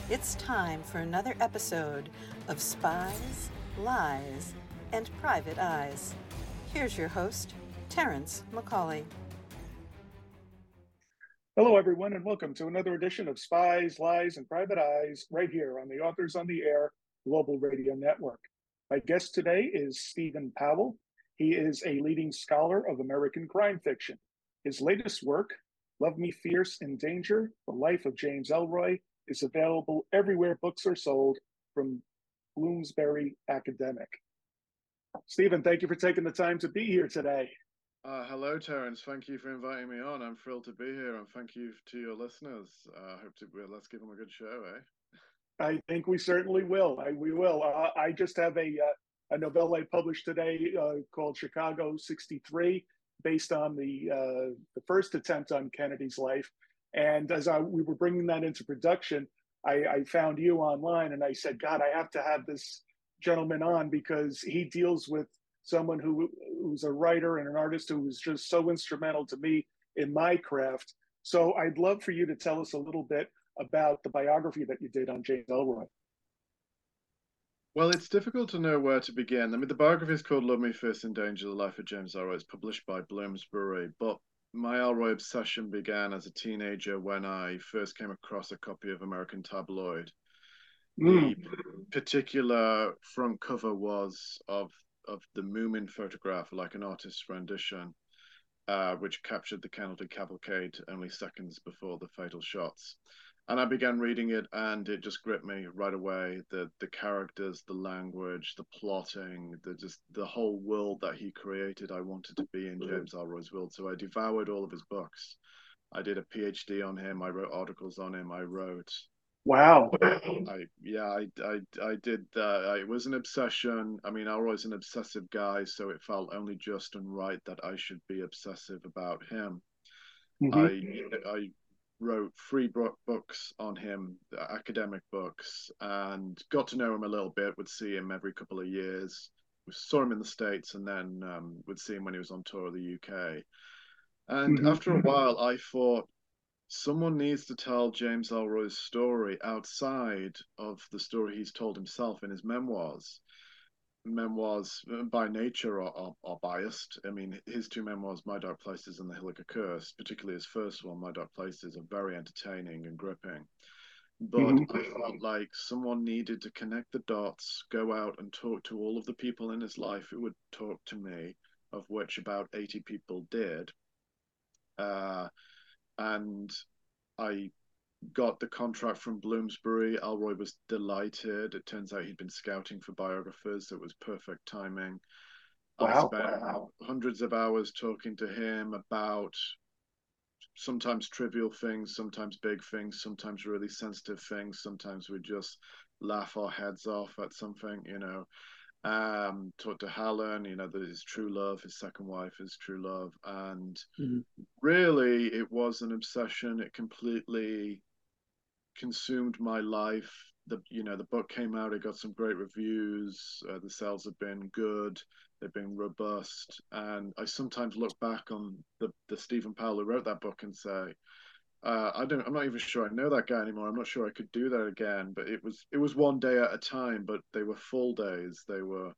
It's time for another episode of Spies, Lies, and Private Eyes. Here's your host, Terrence McCauley. Hello, everyone, and welcome to another edition of Spies, Lies, and Private Eyes right here on the Authors on the Air Global Radio Network. My guest today is Stephen Powell. He is a leading scholar of American crime fiction. His latest work, Love Me Fierce in Danger, The Life of James Ellroy, is available everywhere books are sold from Bloomsbury Academic. Stephen, thank you for taking the time to be here today. Hello, Terence. Thank you for inviting me on. I'm thrilled to be here, and thank you to your listeners. Let's give them a good show, eh? I think we certainly will. We will. I just have a novella I published today called Chicago '63, based on the first attempt on Kennedy's life. And as we were bringing that into production, I found you online, and I said, God, I have to have this gentleman on because he deals with someone who's a writer and an artist who was just so instrumental to me in my craft. So I'd love for you to tell us a little bit about the biography that you did on James Ellroy. Well, it's difficult to know where to begin. I mean, the biography is called Love Me Fierce in Danger, The Life of James Ellroy. It's published by Bloomsbury, but my Ellroy obsession began as a teenager when I first came across a copy of American Tabloid. The particular front cover was of the Moomin photograph, like an artist's rendition, which captured the Kennedy cavalcade only seconds before the fatal shots. And I began reading it, and it just gripped me right away. The characters, the language, the plotting, the whole world that he created. I wanted to be in James Ellroy's world, so I devoured all of his books. I did a PhD on him. I wrote articles on him. I wrote. Wow. I did that. It was an obsession. I mean, Ellroy's an obsessive guy, so it felt only just and right that I should be obsessive about him. I wrote three books on him, academic books, and got to know him a little bit. Would see him every couple of years. We saw him in the States, and then would see him when he was on tour of the UK. And after a while, I thought, someone needs to tell James Ellroy's story outside of the story he's told himself in his memoirs. Memoirs, by nature, are biased. I mean, his two memoirs, My Dark Places and The Hilliker Curse, particularly his first one, My Dark Places, are very entertaining and gripping. But I felt like someone needed to connect the dots, go out and talk to all of the people in his life who would talk to me, of which about 80 people did. And I got the contract from Bloomsbury. Ellroy was delighted. It turns out he'd been scouting for biographers. It was perfect timing. I spent hundreds of hours talking to him about sometimes trivial things, sometimes big things, sometimes really sensitive things. Sometimes we just laugh our heads off at something, talked to Helen, that his true love, his second wife, his true love. And really, it was an obsession. It completely consumed my life. The book came out, it got some great reviews. The sales have been good, they've been robust. And I sometimes look back on the Stephen Powell who wrote that book and say, I'm not even sure I know that guy anymore. I'm not sure I could do that again. But it was one day at a time, but they were full days. They were,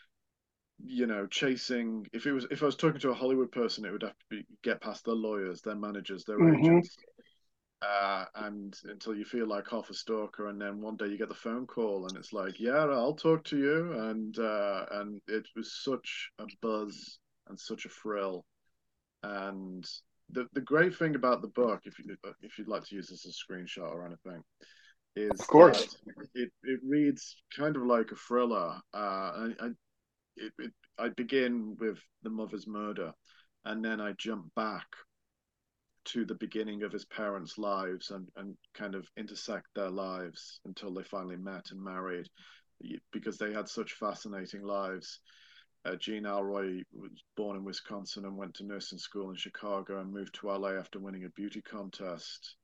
chasing. If I was talking to a Hollywood person, it would have to get past their lawyers, their managers, their agents, and until you feel like half a stalker, and then one day you get the phone call, and it's like, yeah, I'll talk to you, and it was such a buzz and such a thrill. And the great thing about the book, if you'd like to use this as a screenshot or anything, is of course that it reads kind of like a thriller. I begin with the mother's murder, and then I jump back to the beginning of his parents' lives and kind of intersect their lives until they finally met and married, because they had such fascinating lives. Jean Ellroy was born in Wisconsin and went to nursing school in Chicago and moved to LA after winning a beauty contest.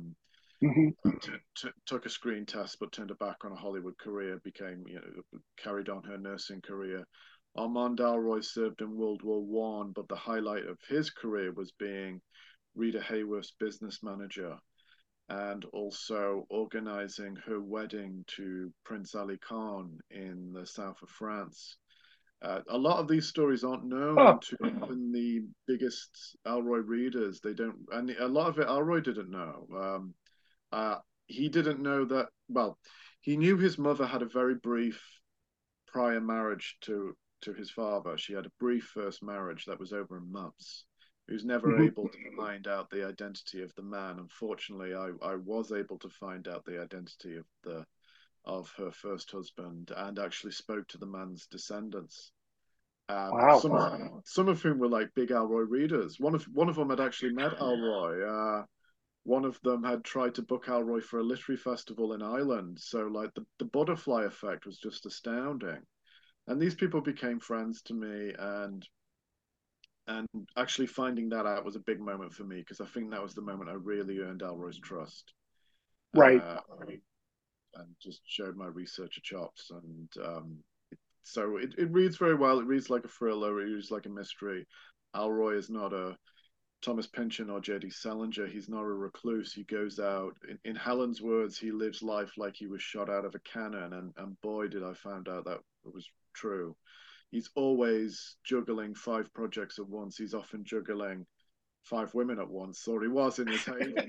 Took a screen test, but turned her back on a Hollywood career, carried on her nursing career. Armand Ellroy served in World War One, but the highlight of his career was being Rita Hayworth's business manager. and also organizing her wedding to Prince Ali Khan in the south of France. A lot of these stories aren't known Oh. to even the biggest Alroy readers. They don't, and a lot of it Alroy didn't know. He didn't know that. Well, he knew his mother had a very brief prior marriage to his father. She had a brief first marriage that was over in months. He was never able to find out the identity of the man. Unfortunately, I was able to find out the identity of her first husband and actually spoke to the man's descendants. Wow. Some of whom were like big Alroy readers. One of them had actually met Alroy. One of them had tried to book Alroy for a literary festival in Ireland. So like the butterfly effect was just astounding. And these people became friends to me, and actually finding that out was a big moment for me because I think that was the moment I really earned Alroy's trust. Right. And just showed my researcher chops. And so it reads very well. It reads like a thriller. It reads like a mystery. Alroy is not a Thomas Pynchon or J.D. Salinger. He's not a recluse. He goes out. In Helen's words, he lives life like he was shot out of a cannon. And boy, did I find out that it was true. He's always juggling 5 projects at once. He's often juggling 5 women at once, or he was in his heyday.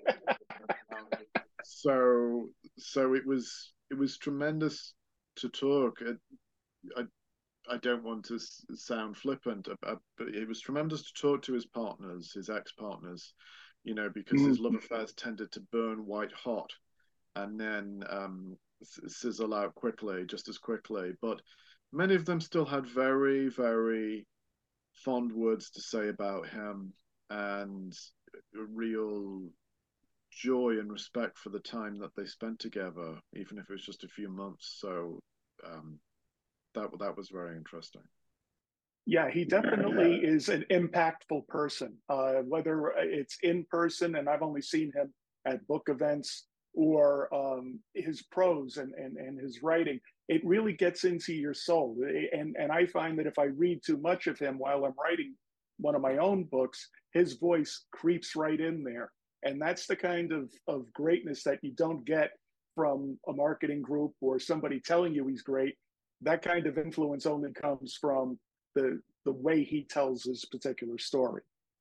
So it was tremendous to talk. I don't want to sound flippant, but it was tremendous to talk to his partners, his ex-partners, because his love affairs tended to burn white hot and then sizzle out quickly, just as quickly. But many of them still had very, very fond words to say about him and a real joy and respect for the time that they spent together, even if it was just a few months. So that was very interesting. Yeah, he definitely is an impactful person, whether it's in person, and I've only seen him at book events, or his prose and his writing. It really gets into your soul. And I find that if I read too much of him while I'm writing one of my own books, his voice creeps right in there. And that's the kind of greatness that you don't get from a marketing group or somebody telling you he's great. That kind of influence only comes from the way he tells his particular story.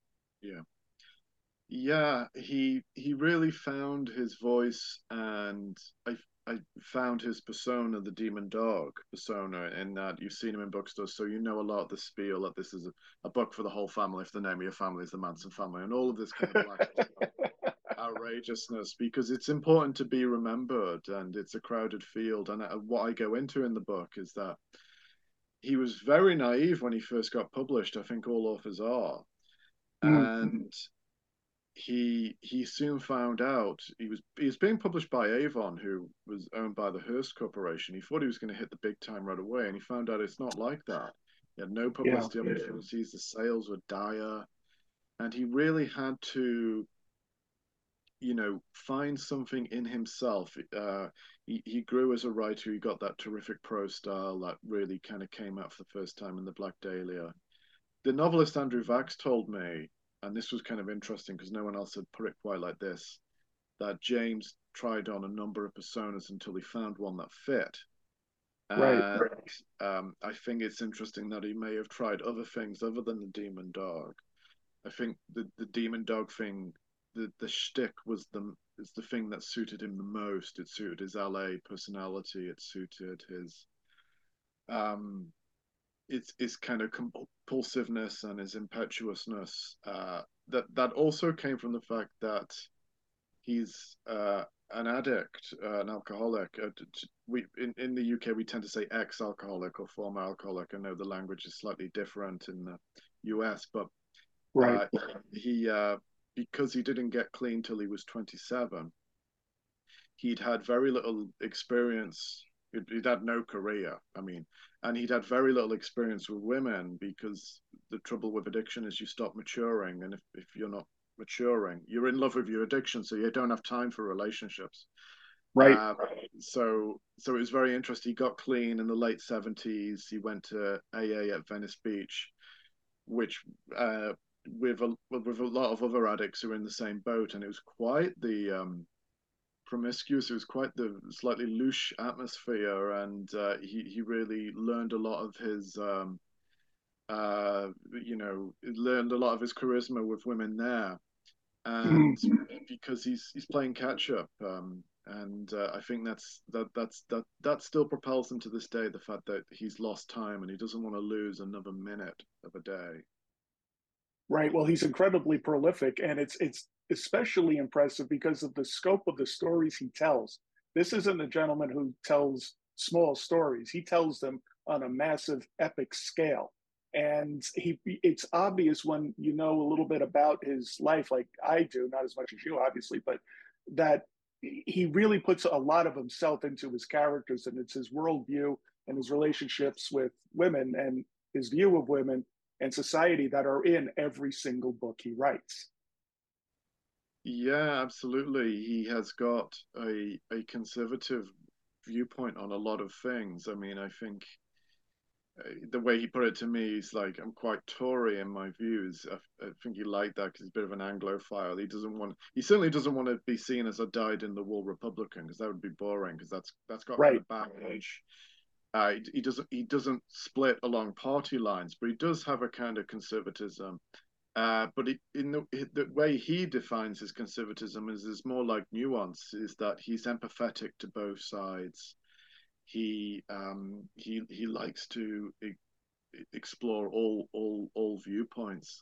Yeah, he really found his voice, and I found his persona, the demon dog persona, in that you've seen him in bookstores, so you know a lot of the spiel that this is a book for the whole family if the name of your family is the Manson family, and all of this kind of outrageousness, because it's important to be remembered, and it's a crowded field. And what I go into in the book is that he was very naive when he first got published. I think all authors are. And he soon found out he was being published by Avon, who was owned by the Hearst Corporation. He thought he was going to hit the big time right away, and he found out it's not like that. He had no publicity opportunities. The sales were dire, and he really had to, find something in himself. He grew as a writer. He got that terrific prose style that really kind of came out for the first time in the Black Dahlia. The novelist Andrew Vachss told me, and this was kind of interesting because no one else had put it quite like this, that James tried on a number of personas until he found one that fit. And I think it's interesting that he may have tried other things other than the demon dog. I think the demon dog thing, the shtick is the thing that suited him the most. It suited his LA personality. It suited his it's kind of compulsiveness and his impetuousness. That also came from the fact that he's an addict, an alcoholic. In the UK we tend to say ex-alcoholic or former alcoholic. I know the language is slightly different in the US, but he because he didn't get clean till he was 27, he'd had very little experience. He'd had no career, and he'd had very little experience with women, because the trouble with addiction is you stop maturing, and if you're not maturing, you're in love with your addiction, so you don't have time for relationships. So it was very interesting. He got clean in the late 70s. He went to AA at Venice Beach, which with a lot of other addicts who are in the same boat, and it was quite the promiscuous. It was quite the slightly loose atmosphere, and he really learned a lot of his learned a lot of his charisma with women there, and because he's playing catch up. And I think that still propels him to this day. The fact that he's lost time and he doesn't want to lose another minute of a day. Right. Well, he's incredibly prolific, and it's especially impressive because of the scope of the stories he tells. This isn't a gentleman who tells small stories. He tells them on a massive epic scale. And it's obvious when you know a little bit about his life, like I do, not as much as you, obviously, but that he really puts a lot of himself into his characters, and it's his worldview and his relationships with women and his view of women and society that are in every single book he writes. Yeah, absolutely. He has got a conservative viewpoint on a lot of things. I mean, I think the way he put it to me is like, I'm quite Tory in my views. I think he liked that because he's a bit of an Anglophile. He certainly doesn't want to be seen as a dyed-in-the-wool Republican, because that would be boring, because that's got kind Right. of baggage. He doesn't split along party lines, but he does have a kind of conservatism. But in the way he defines his conservatism is more like nuance. Is that he's empathetic to both sides. He likes to explore all viewpoints.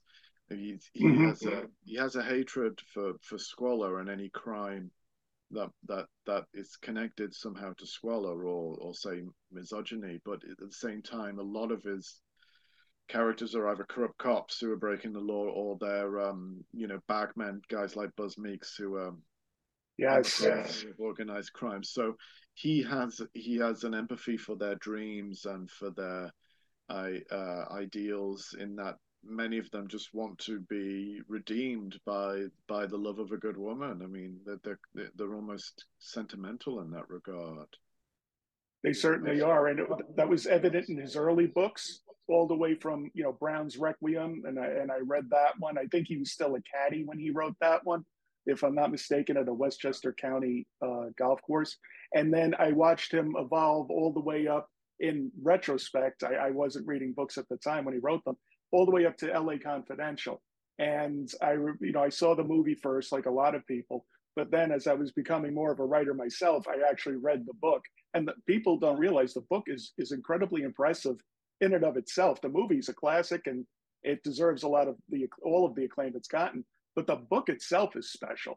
He has a hatred for squalor and any crime that is connected somehow to squalor or say misogyny. But at the same time, a lot of his characters are either corrupt cops who are breaking the law, or they're bagmen, guys like Buzz Meeks, who Yes. of organized crime. So he has an empathy for their dreams and for their ideals, in that many of them just want to be redeemed by the love of a good woman. I mean, they're almost sentimental in that regard. They certainly are, and that was evident in his early books, all the way from Brown's Requiem, and I read that one. I think he was still a caddy when he wrote that one, if I'm not mistaken, at a Westchester County golf course. And then I watched him evolve all the way up. In retrospect, I wasn't reading books at the time when he wrote them, all the way up to L.A. Confidential. And I saw the movie first, like a lot of people. But then, as I was becoming more of a writer myself, I actually read the book. And people don't realize the book is incredibly impressive in and of itself. The movie's a classic, and it deserves all of the acclaim it's gotten. But the book itself is special.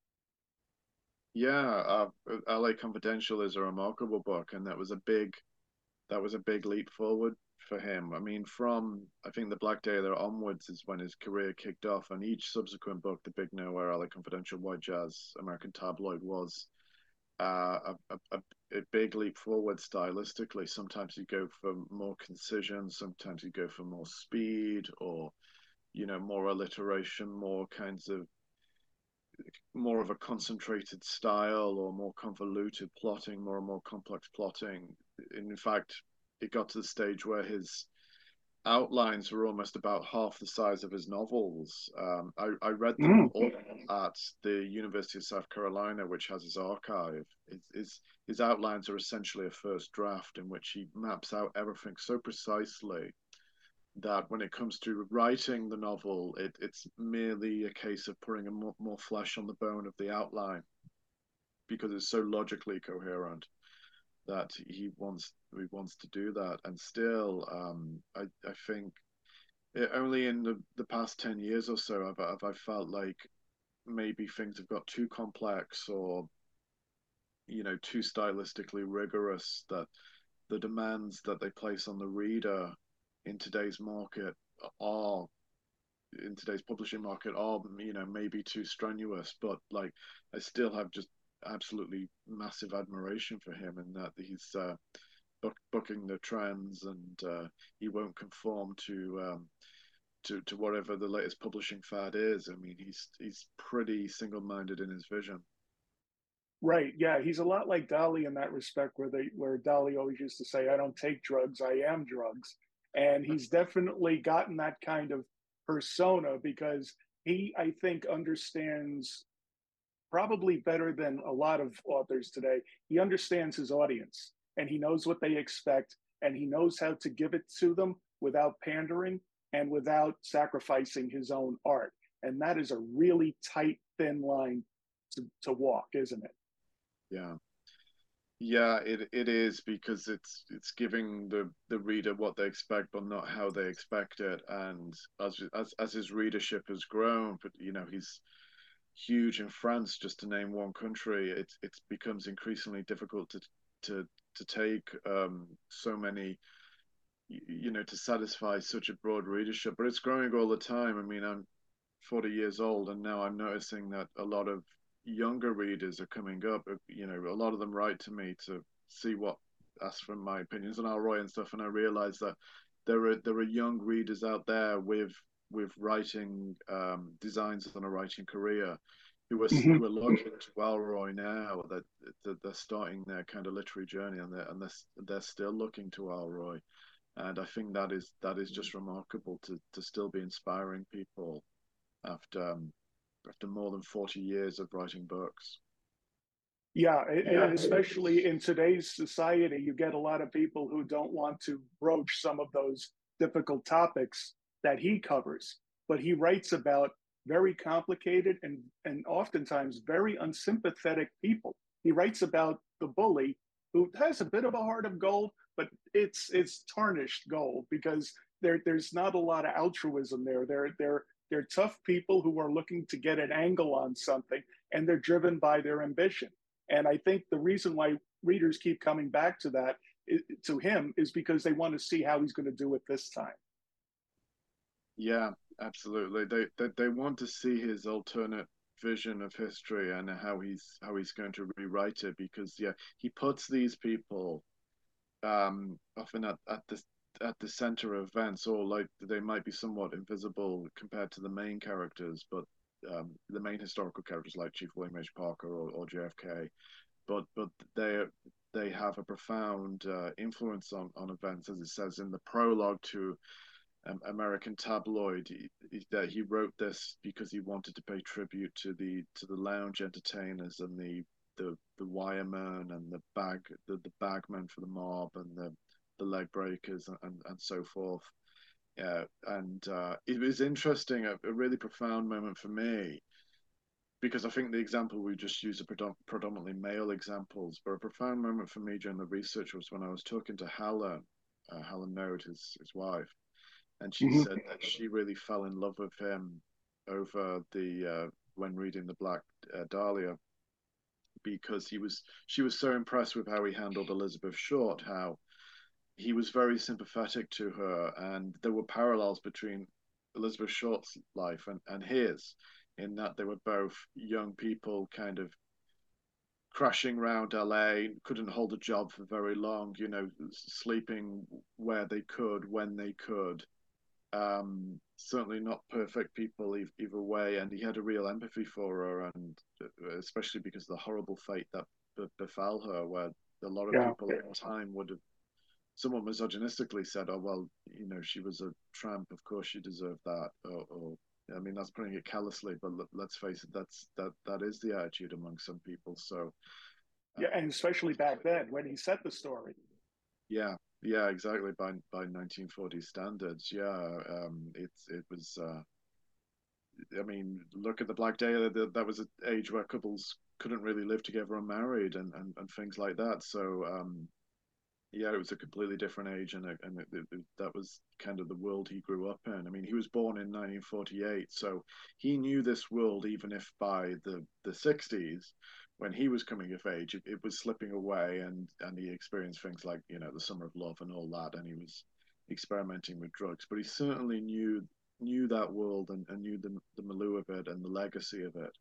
Yeah, L.A. Confidential is a remarkable book, and that was a big leap forward for him. I mean, from I think The Black Dahlia onwards is when his career kicked off, and each subsequent book, The Big Nowhere, L.A. Confidential, White Jazz, American Tabloid, was a big leap forward stylistically. Sometimes you go for more concision, sometimes you go for more speed, or more alliteration, more of a concentrated style, or more convoluted plotting, more and more complex plotting. In fact, it got to the stage where his outlines were almost about half the size of his novels. I read them all at the University of South Carolina, which has his archive. His outlines are essentially a first draft in which he maps out everything so precisely that when it comes to writing the novel, it's merely a case of putting more flesh on the bone of the outline, because it's so logically coherent that he wants to do that. And still, I think only in the past 10 years or so have I felt like maybe things have got too complex, or too stylistically rigorous, that the demands that they place on the reader in today's market are in today's publishing market are maybe too strenuous. But like, I still have just absolutely massive admiration for him, in that he's booking the trends, and he won't conform to whatever the latest publishing fad is. I mean, he's pretty single-minded in his vision. Right. Yeah. He's a lot like Dali in that respect, where Dali always used to say, "I don't take drugs, I am drugs." And he's definitely gotten that kind of persona, because he, I think, understands probably better than a lot of authors today. He understands his audience and he knows what they expect and he knows how to give it to them without pandering and without sacrificing his own art. And that is a really tight, thin line to walk, isn't it? Yeah. Yeah, it is, because it's giving the reader what they expect, but not how they expect it. And as his readership has grown, but he's huge in France, just to name one country. It becomes increasingly difficult to take so many, to satisfy such a broad readership. But it's growing all the time. I mean, I'm 40 years old, and now I'm noticing that a lot of younger readers are coming up. A lot of them write to me to ask for my opinions on Alroy and stuff, and I realize that there are young readers out there with writing designs and a writing career who are Mm-hmm. who are looking to Alroy now, that they're starting their kind of literary journey, and they're still looking to Alroy. And I think that is just remarkable to still be inspiring people after more than 40 years of writing books. Yeah, and especially in today's society, you get a lot of people who don't want to broach some of those difficult topics that he covers, but he writes about very complicated and oftentimes very unsympathetic people. He writes about the bully who has a bit of a heart of gold, but it's tarnished gold because there's not a lot of altruism there. They're tough people who are looking to get an angle on something, and they're driven by their ambition. And I think the reason why readers keep coming back to that, to him, is because they want to see how he's going to do it this time. Yeah, absolutely. They want to see his alternate vision of history and how he's going to rewrite it, because he puts these people often at the center of events, or like they might be somewhat invisible compared to the main characters, but the main historical characters like Chief William H. Parker or JFK, but they have a profound influence on events, as it says in the prologue to American Tabloid, that he wrote this because he wanted to pay tribute to the lounge entertainers and the wiremen and the bagmen for the mob and the leg breakers and so forth. And it was interesting, a really profound moment for me, because I think the example we just used are predominantly male examples, but a profound moment for me during the research was when I was talking to Helen Node, his wife, and she said that she really fell in love with him over when reading the Black Dahlia, because she was so impressed with how he handled Elizabeth Short, how he was very sympathetic to her, and there were parallels between Elizabeth Short's life and his, in that they were both young people kind of crashing around LA, couldn't hold a job for very long, sleeping where they could, when they could. Certainly not perfect people either way, and he had a real empathy for her, and especially because of the horrible fate that befell her, where a lot of people at the time would have somewhat misogynistically said, "Oh well, she was a tramp. Of course, she deserved that." Or I mean, that's putting it callously, but let's face it, that is the attitude among some people. So, yeah, and especially back then when he set the story. Yeah, yeah, exactly. By 1940 standards, it was. I mean, look at the Black Dahlia. That was an age where couples couldn't really live together unmarried and things like that. So it was a completely different age, and that was kind of the world he grew up in. I mean, he was born in 1948, so he knew this world, even if by the 60s, when he was coming of age, it was slipping away, and he experienced things like the Summer of Love and all that, and he was experimenting with drugs. But he certainly knew that world and knew the milieu of it and the legacy of it.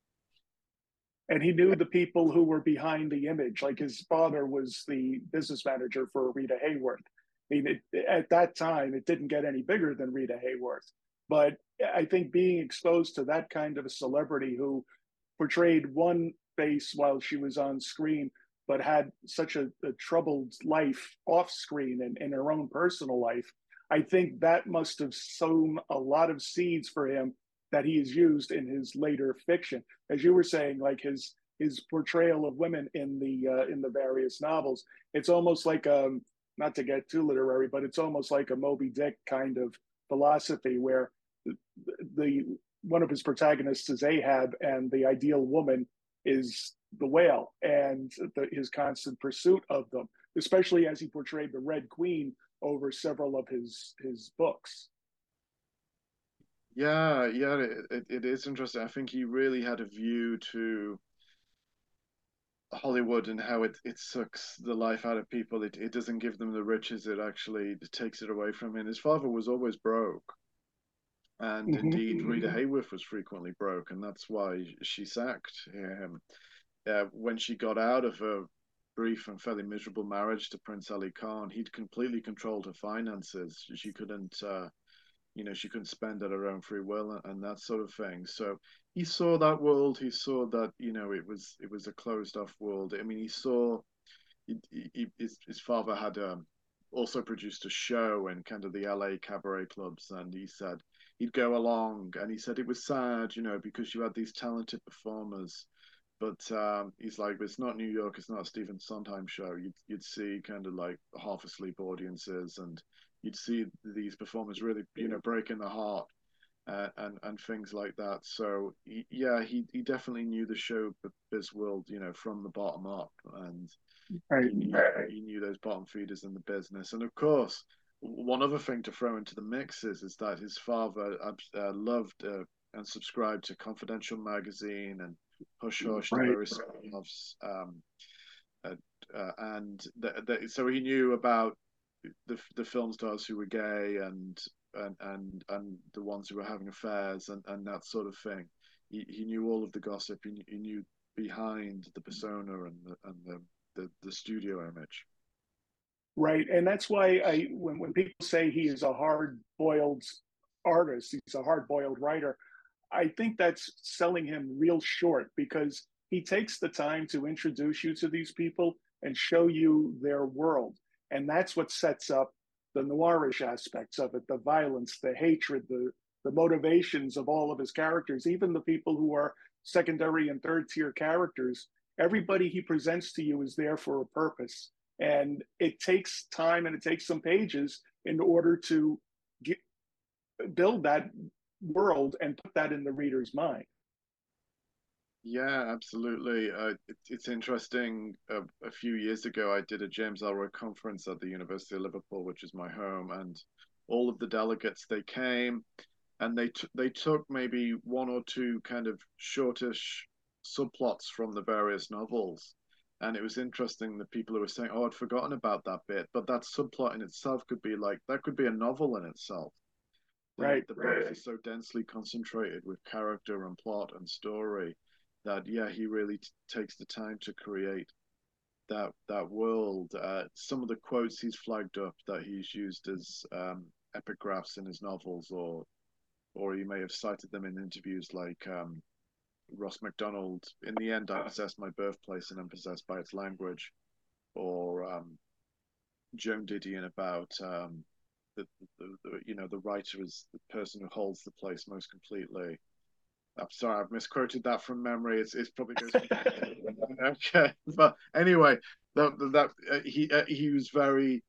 And he knew the people who were behind the image. Like his father was the business manager for Rita Hayworth. I mean, at that time, it didn't get any bigger than Rita Hayworth. But I think being exposed to that kind of a celebrity who portrayed one face while she was on screen, but had such a troubled life off screen and in her own personal life, I think that must have sown a lot of seeds for him that he has used in his later fiction. As you were saying, like his portrayal of women in the various novels, it's almost like not to get too literary, but it's almost like a Moby Dick kind of philosophy where the one of his protagonists is Ahab, and the ideal woman is the whale, and his constant pursuit of them, especially as he portrayed the Red Queen over several of his books. Yeah, yeah, it is interesting. I think he really had a view to Hollywood and how it sucks the life out of people. It doesn't give them the riches. It takes it away from him. His father was always broke. And indeed, Rita Hayworth was frequently broke, and that's why she sacked him. When she got out of a brief and fairly miserable marriage to Prince Ali Khan, he'd completely controlled her finances. She couldn't spend at her own free will and that sort of thing. So he saw that world. He saw that it was a closed off world. I mean, his father had also produced a show in kind of the LA cabaret clubs, and he said he'd go along, and he said it was sad, because you had these talented performers. But he's like, it's not New York, it's not a Stephen Sondheim show. You'd see kind of like half asleep audiences, and you'd see these performers really, breaking the heart and things like that. So he definitely knew the show biz world, from the bottom up, and he knew those bottom feeders in the business. And of course, one other thing to throw into the mix is that his father loved and subscribed to Confidential magazine and Hush Hush, the various spin-offs, so he knew about the film stars who were gay and the ones who were having affairs and that sort of thing. He knew all of the gossip. He knew behind the persona and the studio image. Right, and that's why when people say he is a hard-boiled artist, he's a hard-boiled writer, I think that's selling him real short, because he takes the time to introduce you to these people and show you their world. And that's what sets up the noirish aspects of it, the violence, the hatred, the motivations of all of his characters, even the people who are secondary and third tier characters. Everybody he presents to you is there for a purpose. And it takes time and it takes some pages in order to build that world and put that in the reader's mind. Yeah, absolutely. It's interesting. A few years ago, I did a James Ellroy conference at the University of Liverpool, which is my home, and all of the delegates, they came, and they took maybe one or two kind of shortish subplots from the various novels. And it was interesting, the people who were saying, "Oh, I'd forgotten about that bit," but that subplot in itself could be a novel in itself. Right. The books are so densely concentrated with character and plot and story that he really takes the time to create that world. Some of the quotes he's flagged up that he's used as epigraphs in his novels, or he may have cited them in interviews, like Ross MacDonald. In the end, I possess my birthplace and am possessed by its language, or Joan Didion about the writer is the person who holds the place most completely. I'm sorry, I've misquoted that from memory. It's probably goes. Okay, but anyway, he was very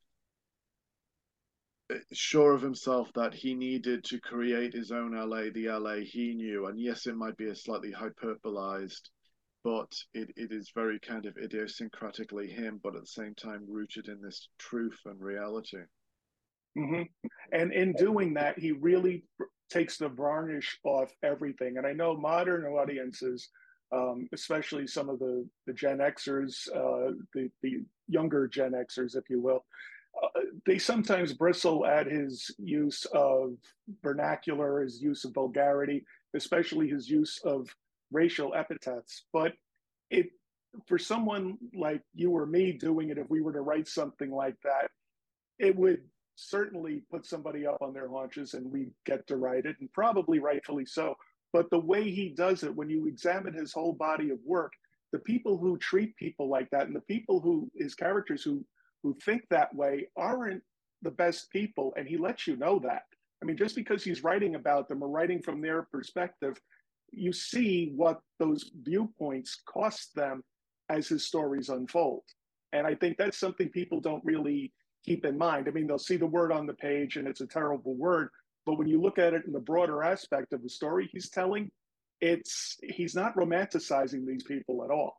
sure of himself that he needed to create his own LA, the LA he knew. And yes, it might be a slightly hyperbolized, but it is very kind of idiosyncratically him, but at the same time rooted in this truth and reality. Mm-hmm. And in doing that, he really takes the varnish off everything. And I know modern audiences, especially some of the Gen Xers, the younger Gen Xers, if you will, they sometimes bristle at his use of vernacular, his use of vulgarity, especially his use of racial epithets. But it, for someone like you or me doing it, if we were to write something like that, it would certainly put somebody up on their haunches, and we get to write it, and probably rightfully so. But the way he does it, when you examine his whole body of work, the people who treat people like that, and the people who his characters who think that way, aren't the best people, and he lets you know that. I mean, just because he's writing about them or writing from their perspective, you see what those viewpoints cost them as his stories unfold. And I think that's something people don't really keep in mind. I mean, they'll see the word on the page and it's a terrible word, but when you look at it in the broader aspect of the story he's telling, he's not romanticizing these people at all.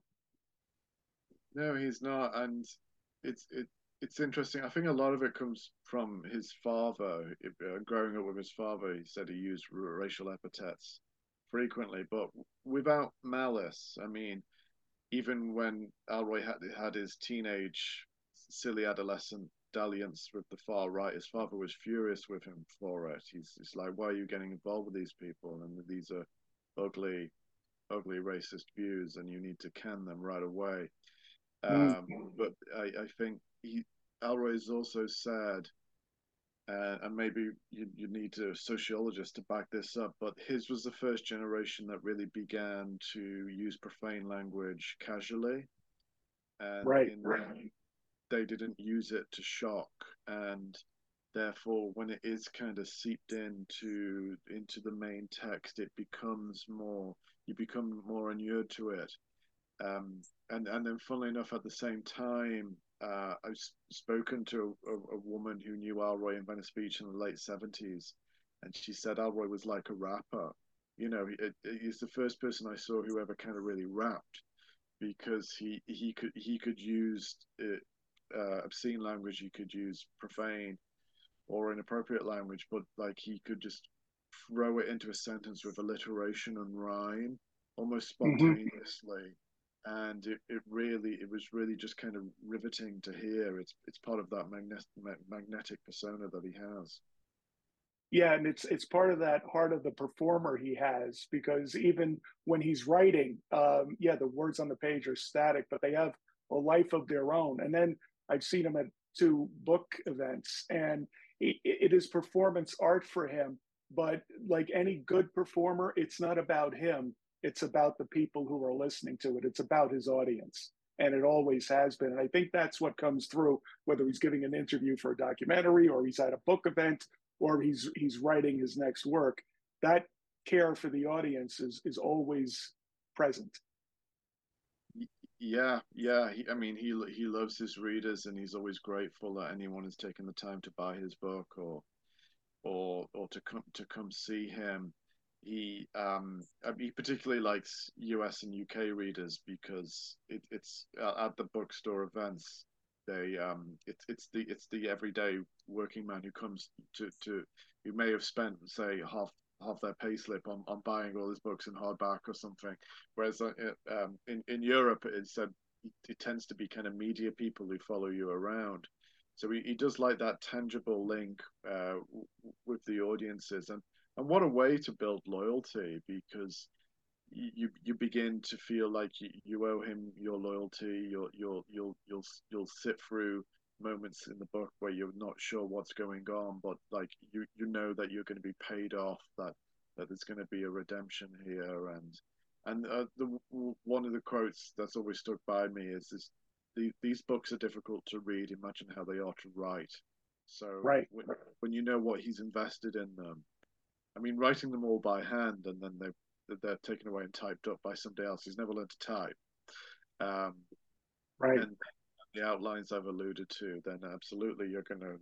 No, he's not, and it's interesting. I think a lot of it comes from his father. Growing up with his father, he said he used racial epithets frequently, but without malice. I mean, even when Elroy had his teenage, silly adolescent dalliance with the far right, his father was furious with him for it. He's like, "Why are you getting involved with these people? And these are ugly, ugly racist views, and you need to can them right away." But I think Elroy has also said, and maybe you need a sociologist to back this up, but his was the first generation that really began to use profane language casually, and Right. they didn't use it to shock, and therefore when it is kind of seeped into the main text, you become more inured to it. And then, funnily enough, at the same time, I've spoken to a woman who knew Elroy in Venice Beach in the late '70s, and she said Elroy was like a rapper. You know, he's the first person I saw who ever kind of really rapped, because he could use obscene language, he could use profane or inappropriate language, but like he could just throw it into a sentence with alliteration and rhyme almost spontaneously. And it was really just kind of riveting to hear. It's part of that magnetic persona that he has. Yeah, and it's part of that heart of the performer he has, because even when he's writing, yeah, the words on the page are static, but they have a life of their own. And then I've seen him at 2 book events, and it is performance art for him. But like any good performer, it's not about him. It's about the people who are listening to it. It's about his audience. And it always has been. And I think that's what comes through, whether he's giving an interview for a documentary or he's at a book event or he's writing his next work. That care for the audience is always present. Yeah, yeah. I mean, he loves his readers, and he's always grateful that anyone has taken the time to buy his book or to come see him. He particularly likes US and UK readers, because it's at the bookstore events. It's the everyday working man who comes to who may have spent, say, half their payslip on buying all his books in hardback or something. Whereas in Europe, it tends to be kind of media people who follow you around. So he does like that tangible link with the audiences, and what a way to build loyalty, because you begin to feel like you owe him your loyalty. You'll sit through moments in the book where you're not sure what's going on, but like you know that you're going to be paid off, that there's going to be a redemption here. And one of the quotes that's always stuck by me is this: these books are difficult to read. Imagine how they are to write. So right. when you know what he's invested in them, I mean, writing them all by hand and then they're taken away and typed up by somebody else who's never learned to type. Right. And the outlines I've alluded to, then absolutely you're gonna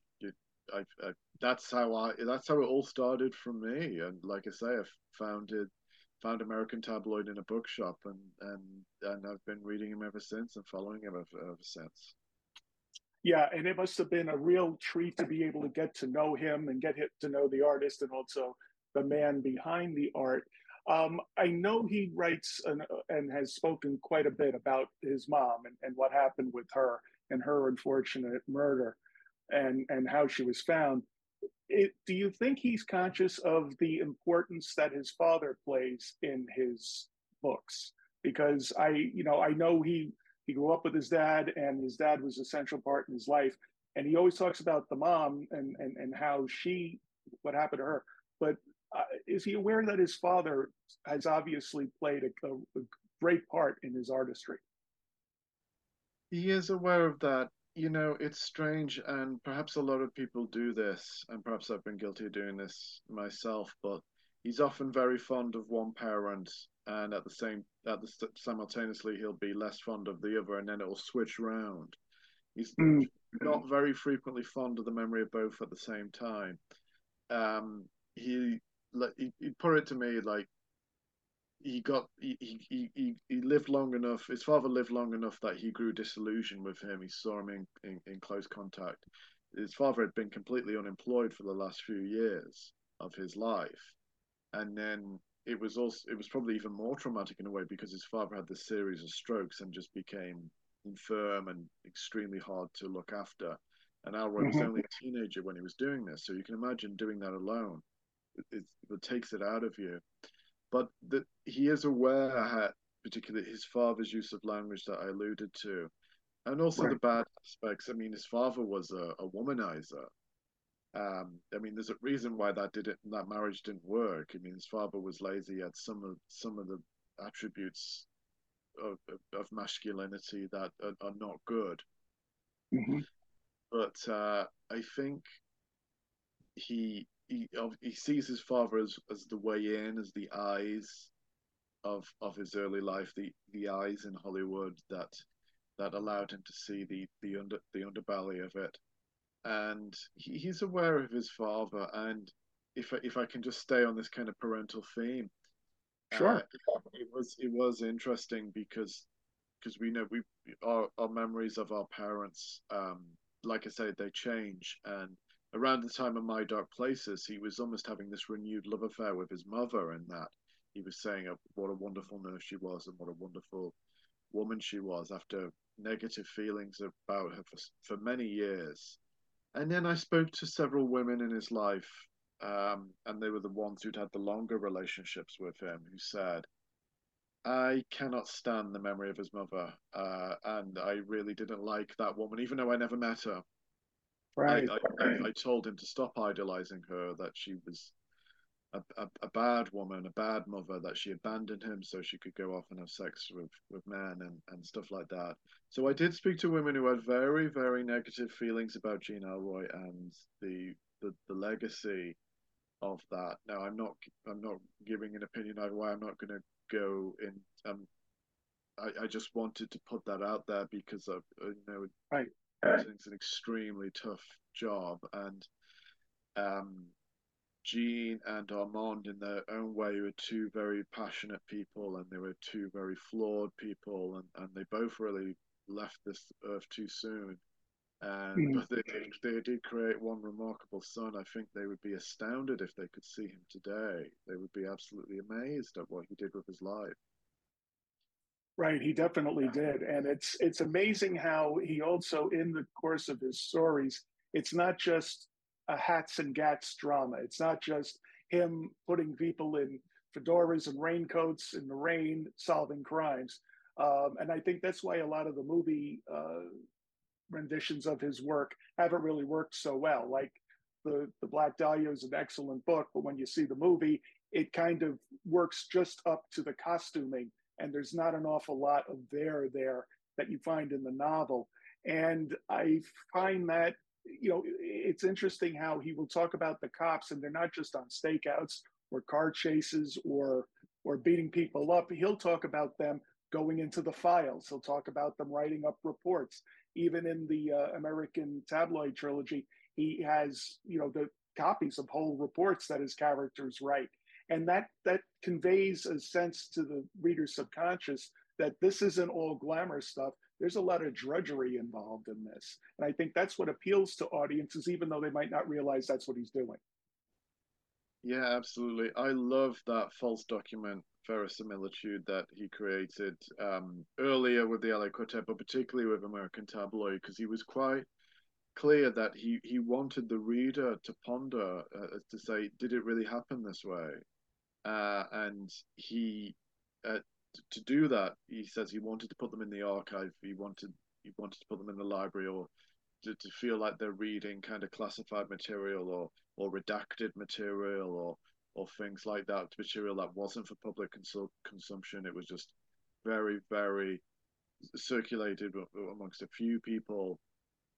that's how it all started for me. And like I say, I found American Tabloid in a bookshop, and I've been reading him ever since and following him ever since. Yeah, and it must have been a real treat to be able to get to know him and get to know the artist and also the man behind the art. I know he writes and has spoken quite a bit about his mom and what happened with her and her unfortunate murder and how she was found. Do you think he's conscious of the importance that his father plays in his books? Because I know he grew up with his dad, and his dad was a central part in his life. And he always talks about the mom and how what happened to her. But is he aware that his father has obviously played a great part in his artistry? He is aware of that. it's strange, and perhaps a lot of people do this, and perhaps I've been guilty of doing this myself, but he's often very fond of one parent, and simultaneously he'll be less fond of the other, and then it'll switch round. He's Mm. not very frequently fond of the memory of both at the same time. Um, he he put it to me like he lived long enough. His father lived long enough that he grew disillusioned with him. He saw him in close contact. His father had been completely unemployed for the last few years of his life, and then it was probably even more traumatic in a way because his father had this series of strokes and just became infirm and extremely hard to look after. And Alroy was Hmm. only a teenager when he was doing this, so you can imagine doing that alone. It takes it out of you, but that he is aware, particularly his father's use of language that I alluded to, and also the Right. bad aspects. I mean, his father was a womanizer. I mean, there's a reason why that marriage didn't work. I mean, his father was lazy. He had some of the attributes of masculinity that are not good. Hmm. But I think he sees his father as the way in, as the eyes of his early life, the eyes in Hollywood that allowed him to see the underbelly of it, and he's aware of his father. And if I can just stay on this kind of parental theme, uh, Sure. it was interesting because we know our memories of our parents, like I said, they change. And around the time of My Dark Places, he was almost having this renewed love affair with his mother, and that he was saying what a wonderful nurse she was and what a wonderful woman she was after negative feelings about her for many years. And then I spoke to several women in his life, and they were the ones who'd had the longer relationships with him, who said, I cannot stand the memory of his mother, and I really didn't like that woman, even though I never met her. Right. I told him to stop idolizing her, that she was a bad woman, a bad mother, that she abandoned him so she could go off and have sex with men and stuff like that. So I did speak to women who had very, very negative feelings about Jean Elroy and the legacy of that. Now I'm not giving an opinion either way. I'm not going to go in. I just wanted to put that out there because Right. it's an extremely tough job, and um, Jean and Armand, in their own way, were two very passionate people, and they were two very flawed people, and they both really left this earth too soon. And Mm. but they did create one remarkable son. I think they would be astounded if they could see him today. They would be absolutely amazed at what he did with his life. Right, he definitely did, and it's amazing how he also, in the course of his stories, it's not just a hats and gats drama. It's not just him putting people in fedoras and raincoats in the rain solving crimes. And I think that's why a lot of the movie renditions of his work haven't really worked so well. Like the Black Dahlia is an excellent book, but when you see the movie, it kind of works just up to the costuming, and there's not an awful lot of there that you find in the novel. And I find that it's interesting how he will talk about the cops, and they're not just on stakeouts or car chases or beating people up. He'll talk about them going into the files. He'll talk about them writing up reports. Even in the American tabloid trilogy, he has the copies of whole reports that his characters write, and that conveys a sense to the reader's subconscious that this isn't all glamour stuff. There's a lot of drudgery involved in this, and I think that's what appeals to audiences, even though they might not realize that's what he's doing. Yeah, absolutely. I love that false document verisimilitude that he created earlier with the LA Quartet, but particularly with American Tabloid, because he was quite clear that he wanted the reader to ponder, to say, did it really happen this way? And uh, to do that, he says he wanted to put them in the archive. He wanted to put them in the library, or to feel like they're reading kind of classified material, or redacted material, or things like that, material that wasn't for public consumption. It was just very, very circulated amongst a few people,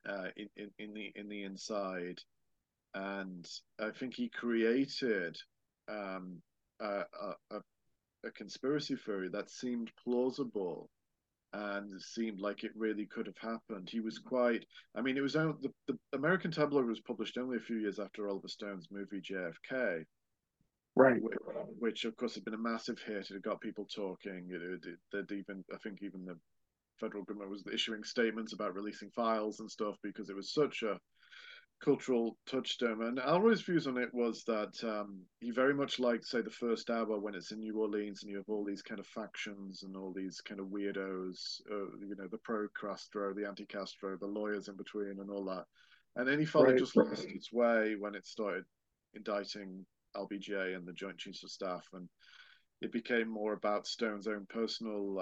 in the inside, and I think he created um, a, a, a conspiracy theory that seemed plausible and seemed like it really could have happened. He was quite, I mean, it was out, the American Tabloid was published only a few years after Oliver Stone's movie JFK, Right. which of course had been a massive hit. It got people talking. That even, I think even the federal government was issuing statements about releasing files and stuff because it was such a cultural touchstone. And Alroy's views on it was that he very much liked, say, the first hour when it's in New Orleans and you have all these kind of factions and all these kind of weirdos, the pro-Castro, the anti-Castro, the lawyers in between and all that. And then he felt it just lost its way when it started indicting LBJ and the Joint Chiefs of Staff, and it became more about Stone's own personal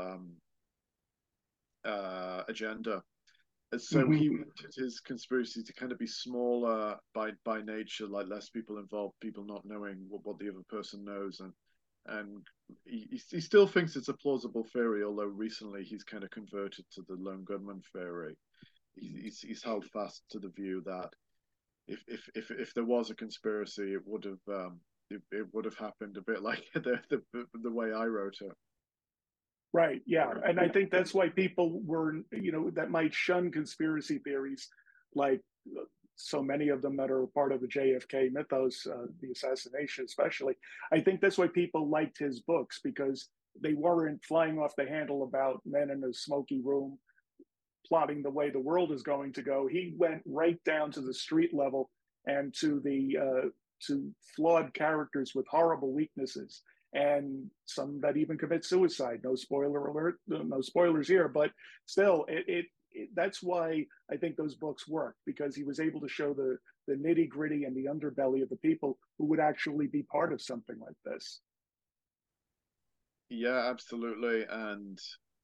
agenda. So he wanted his conspiracy to kind of be smaller by nature, like less people involved, people not knowing what the other person knows, and he still thinks it's a plausible theory, although recently he's kind of converted to the lone gunman theory. He's held fast to the view that if there was a conspiracy, it would have happened a bit like the way I wrote it. Right. Yeah. And I think that's why people were, that might shun conspiracy theories, like so many of them that are part of the JFK mythos, the assassination especially. I think that's why people liked his books, because they weren't flying off the handle about men in a smoky room plotting the way the world is going to go. He went right down to the street level and to flawed characters with horrible weaknesses, and some that even commit suicide. No spoiler alert, no spoilers here, but still, that's why I think those books work, because he was able to show the nitty gritty and the underbelly of the people who would actually be part of something like this. Yeah, absolutely. And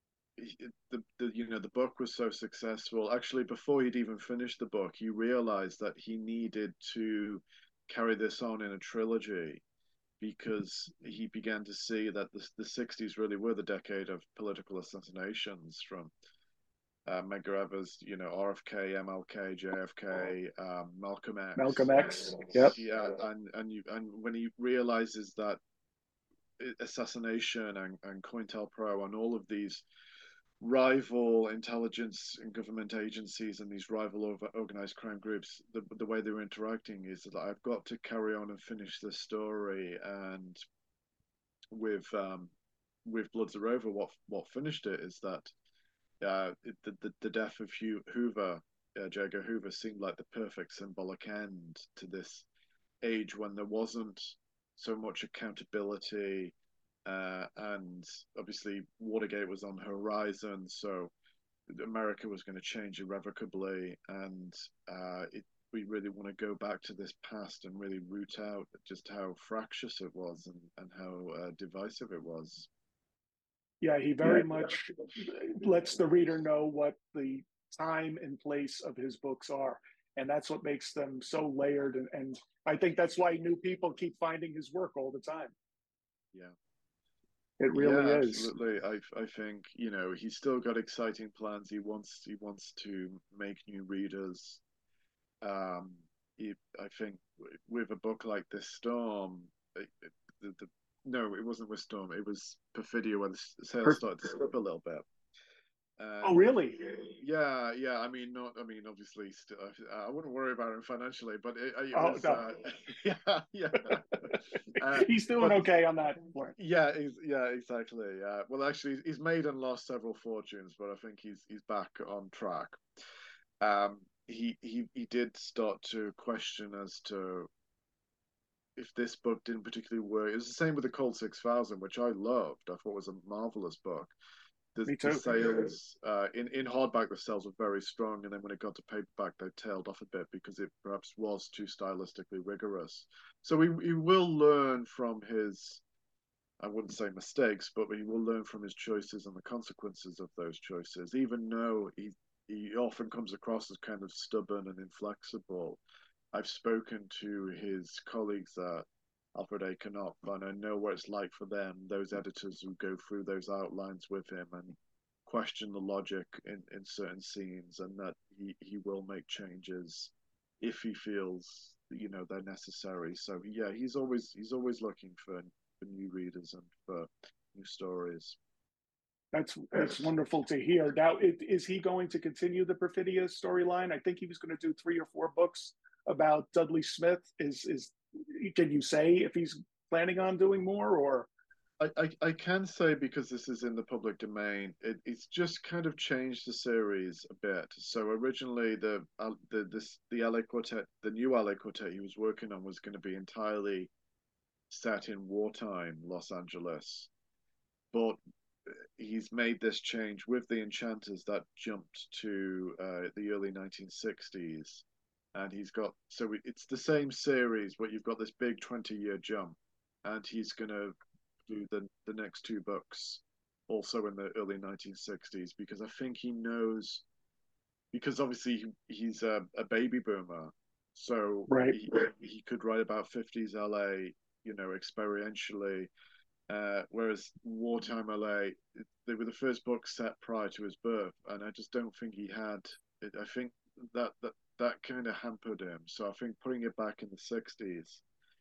the book was so successful. Actually, before he'd even finished the book, he realized that he needed to carry this on in a trilogy, because he began to see that the 60s really were the decade of political assassinations, from Medgar Evers, RFK, MLK, JFK, Malcolm X. Malcolm X. Yep. Yeah, and when he realizes that assassination and COINTELPRO and all of these rival intelligence and government agencies and these rival organized crime groups, the way they were interacting is that I've got to carry on and finish this story. And with Bloods Are Over, what finished it is that the death of Hoover, J. Edgar Hoover, seemed like the perfect symbolic end to this age when there wasn't so much accountability, and obviously Watergate was on the horizon, so America was going to change irrevocably, and we really want to go back to this past and really root out just how fractious it was, and how divisive it was. Yeah, he very much lets the reader know what the time and place of his books are. And that's what makes them so layered. And I think that's why new people keep finding his work all the time. Yeah. It really is. Absolutely. I think, he's still got exciting plans. He wants to make new readers. I think with a book like This Storm, no, it wasn't with Storm. It was Perfidia, when the sales started to slip a little bit. Oh, really? Yeah. I mean, obviously, I wouldn't worry about him financially, but it was, no. Yeah. He's doing okay on that point. Yeah, exactly. Well, actually, he's made and lost several fortunes, but I think he's back on track. He did start to question as to if this book didn't particularly work. It was the same with the Colt 6000, which I loved. I thought was a marvelous book. Me too. The sales in hardback, the sales were very strong, and then when it got to paperback, they tailed off a bit because it perhaps was too stylistically rigorous. So he will learn from his, I wouldn't say mistakes, but he will learn from his choices and the consequences of those choices, even though he often comes across as kind of stubborn and inflexible. I've spoken to his colleagues at Alfred A. Knopf, and I know what it's like for them, those editors who go through those outlines with him, and question the logic in certain scenes, and that he will make changes if he feels they're necessary. So yeah, he's always looking for new readers and for new stories. That's wonderful to hear. Now, is he going to continue the Perfidia storyline? I think he was going to do 3 or 4 books about Dudley Smith. Can you say if he's planning on doing more, or? I can say, because this is in the public domain, it's just kind of changed the series a bit. So originally the LA Quartet, the new LA Quartet he was working on, was going to be entirely set in wartime Los Angeles, but he's made this change with the Enchanters that jumped to the early 1960s, and it's the same series, but you've got this big 20-year jump, and he's going to do the next 2 books also in the early 1960s, because I think he knows, because obviously he's a baby boomer, so right. he could write about 50s LA, experientially, whereas wartime LA, they were the first books set prior to his birth, and I just don't think he had it. I think that kind of hampered him. So I think putting it back in the 60s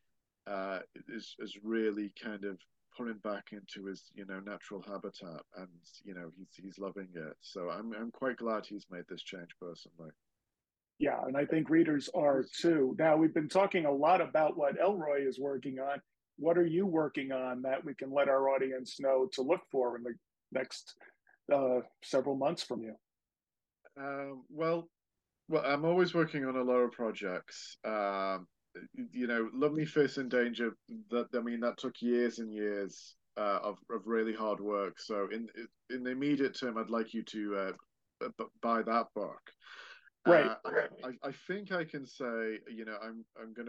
is really kind of put him back into his natural habitat, and he's loving it. So I'm quite glad he's made this change personally. Yeah, and I think readers are too. Now, we've been talking a lot about what Elroy is working on. What are you working on that we can let our audience know to look for in the next several months from you? Well, I'm always working on a lot of projects. Lovely Face in Danger, that took years and years of really hard work. So in the immediate term, I'd like you to buy that book. Right. I think I can say, I'm going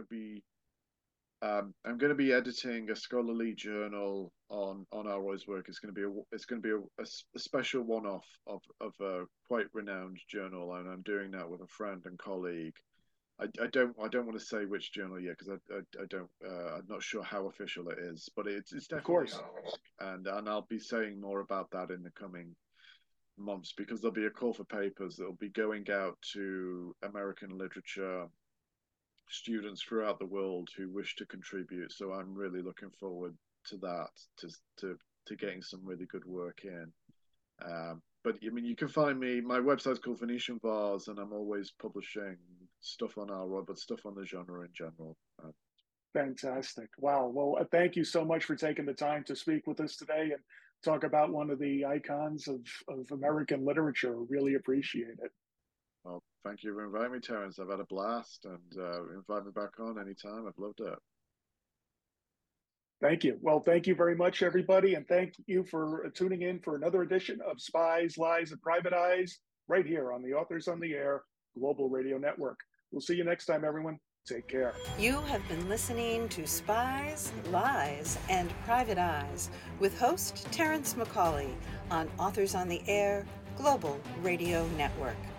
to be editing a scholarly journal on Elroy's work. It's going to be a special one-off of a quite renowned journal, and I'm doing that with a friend and colleague. I don't want to say which journal yet, because I'm not sure how official it is, but it's definitely, of course, and I'll be saying more about that in the coming months, because there'll be a call for papers that'll be going out to American literature students throughout the world who wish to contribute. So I'm really looking forward to that, to getting some really good work in. But I mean, you can find me. My website's called Venetian Vase, and I'm always publishing stuff on Elroy, but stuff on the genre in general. Fantastic! Wow. Well, thank you so much for taking the time to speak with us today and talk about one of the icons of American literature. Really appreciate it. Well, thank you for inviting me, Terence. I've had a blast, and invite me back on anytime. I've loved it. Thank you. Well, thank you very much, everybody. And thank you for tuning in for another edition of Spies, Lies, and Private Eyes right here on the Authors on the Air Global Radio Network. We'll see you next time, everyone. Take care. You have been listening to Spies, Lies, and Private Eyes with host Terence McCauley on Authors on the Air Global Radio Network.